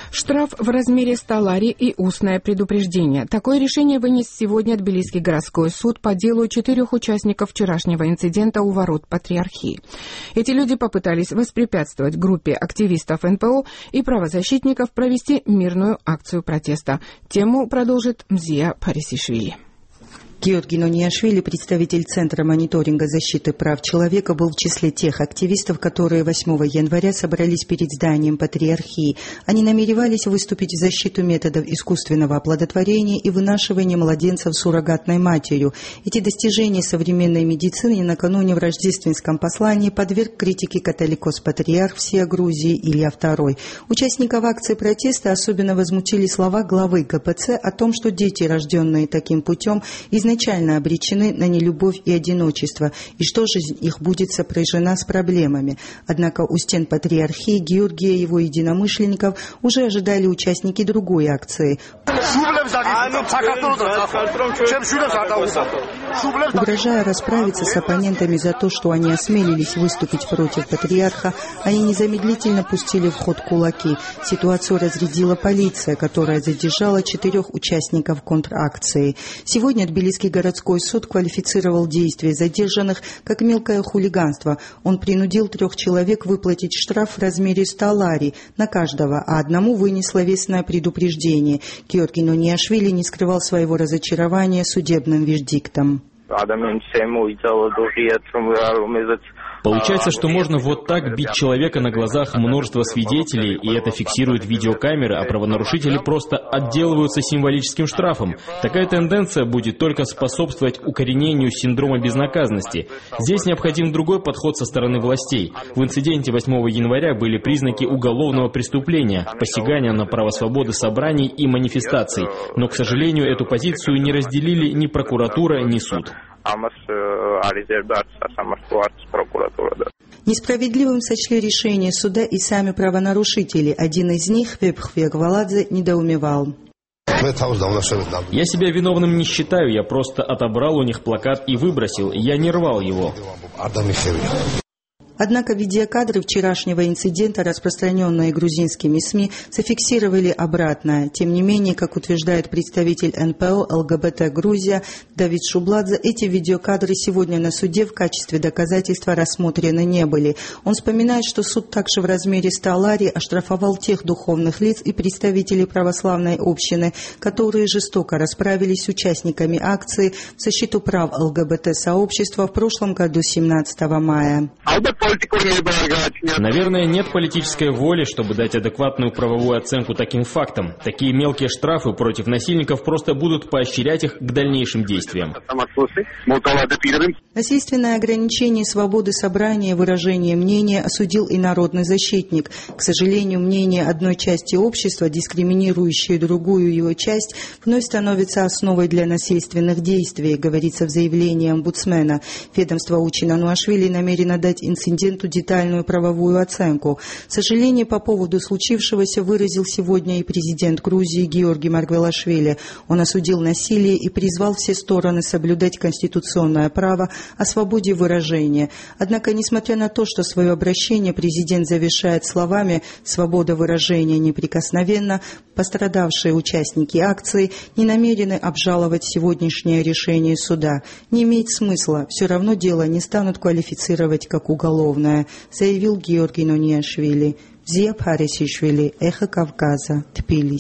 Штраф в размере 100 лари и устное предупреждение. Такое решение вынес сегодня Тбилисский городской суд по делу 4 участников вчерашнего инцидента у ворот Патриархии. Эти люди попытались воспрепятствовать группе активистов НПО и правозащитников провести мирную акцию протеста. Тему продолжит Мзия Парисишвили. Георгий Нониашвили, представитель Центра мониторинга защиты прав человека, был в числе тех активистов, которые 8 января собрались перед зданием Патриархии. Они намеревались выступить в защиту методов искусственного оплодотворения и вынашивания младенцев суррогатной матерью. Эти достижения современной медицины накануне в рождественском послании подверг критике католикос-патриарх всея Грузии Илья II. Участников акции протеста особенно возмутили слова главы ГПЦ о том, что дети, рожденные таким путем, изначально обречены на нелюбовь и одиночество, и что жизнь их будет сопряжена с проблемами. Однако у стен Патриархии Георгия и его единомышленников уже ожидали участники другой акции. Угрожая расправиться с оппонентами за то, что они осмелились выступить против патриарха, они незамедлительно пустили в ход кулаки. Ситуацию разрядила полиция, которая задержала 4 участников контракции. Сегодня Тбилисский городской суд квалифицировал действия задержанных как мелкое хулиганство. Он принудил 3 человек выплатить штраф в размере 100 лари на каждого, а одному вынес словесное предупреждение. Георгий Нониашвили не скрывал своего разочарования судебным вердиктом. Получается, что можно вот так бить человека на глазах множества свидетелей, и это фиксирует видеокамеры, а правонарушители просто отделываются символическим штрафом. Такая тенденция будет только способствовать укоренению синдрома безнаказанности. Здесь необходим другой подход со стороны властей. В инциденте 8 января были признаки уголовного преступления, посягания на право свободы собраний и манифестаций. Но, к сожалению, эту позицию не разделили ни прокуратура, ни суд. Несправедливым сочли решение суда и сами правонарушители. Один из них, Вебхвег Валадзе, недоумевал. Я себя виновным не считаю, я просто отобрал у них плакат и выбросил, я не рвал его. Однако видеокадры вчерашнего инцидента, распространенные грузинскими СМИ, зафиксировали обратное. Тем не менее, как утверждает представитель НПО ЛГБТ Грузия Давид Шубладзе, эти видеокадры сегодня на суде в качестве доказательства рассмотрены не были. Он вспоминает, что суд также в размере 100 лари оштрафовал тех духовных лиц и представителей православной общины, которые жестоко расправились с участниками акции в защиту прав ЛГБТ-сообщества в прошлом году 17 мая. Наверное, нет политической воли, чтобы дать адекватную правовую оценку таким фактам. Такие мелкие штрафы против насильников просто будут поощрять их к дальнейшим действиям. Насильственное ограничение свободы собрания и выражения мнения осудил и народный защитник. К сожалению, мнение одной части общества, дискриминирующее другую его часть, вновь становится основой для насильственных действий, говорится в заявлении омбудсмена. Ведомство Учина Нуашвили намерено дать инциденту детальную правовую оценку. Сожаление по поводу случившегося выразил сегодня и президент Грузии Георгий Маргвелашвили. Он осудил насилие и призвал все стороны соблюдать конституционное право о свободе выражения. Однако, несмотря на то, что свое обращение президент завершает словами «свобода выражения неприкосновенна», пострадавшие участники акции не намерены обжаловать сегодняшнее решение суда. Не имеет смысла, все равно дело не станут квалифицировать как уголовное, заявил Георгий Нониашвили. Мзия Парисишвили, Эхо Кавказа, Тбилиси.